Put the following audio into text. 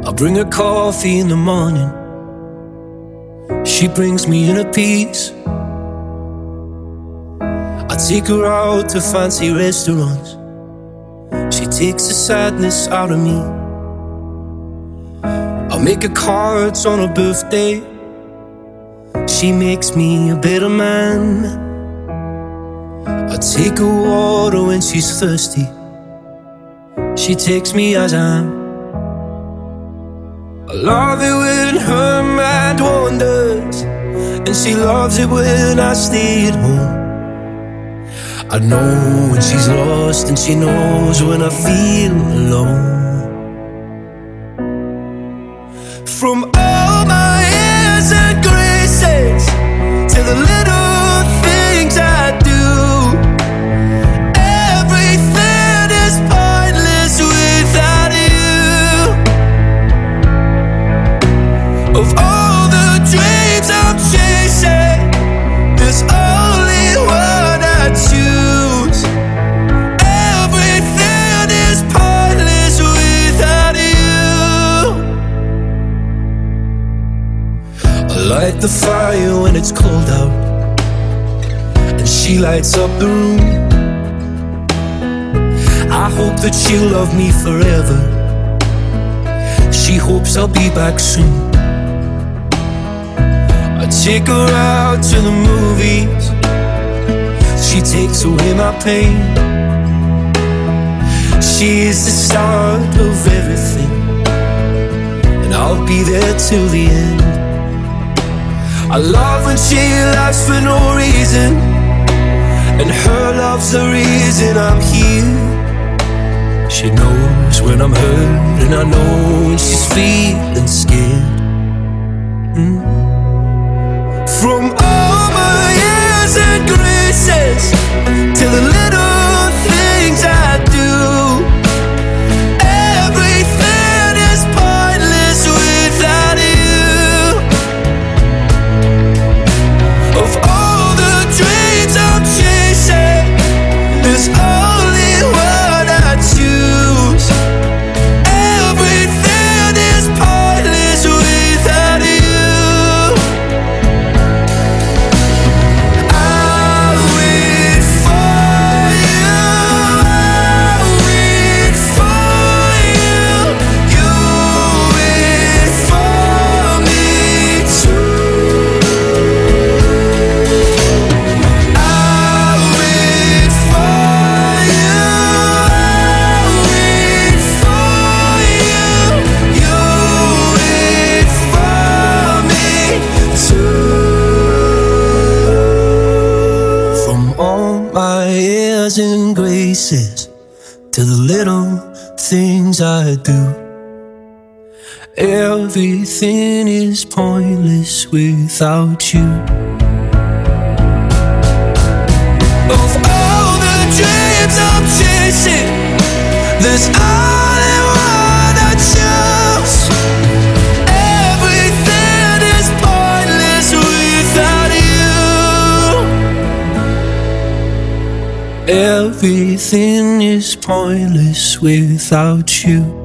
I bring her coffee in the morning, she brings me inner peace. I take her out to fancy restaurants, she takes the sadness out of me. I make her cards on her birthday, she makes me a better man. I take her water when she's thirsty, she takes me as I am. I love it when her mind wanders, and she loves it when I stay at home. I know when she's lost, and she knows when I feel alone. From all my airs and graces to the little things I do, everything is pointless without you. Of all the dreams I'm chasing, there's only one I choose. Everything is pointless without you. I light the fire when it's cold out, and she lights up the room. I hope that she'll love me forever, she hopes I'll be back soon. I take her out to the movies, she takes away my pain. She is the start of everything, and I'll be there till the end. I love when she laughs for no reason, and her love's the reason I'm here. She knows when I'm hurt, and I know when she's feeling scared. From all my airs and graces to the little things I do, everything is pointless without you. Of all the dreams I'm chasing, there's only one I choose. Everything is pointless without you. And graces to the little things I do, everything is pointless without you. Of all the dreams I'm chasing, there's only one I choose. Everything is pointless without you. Everything is pointless without you.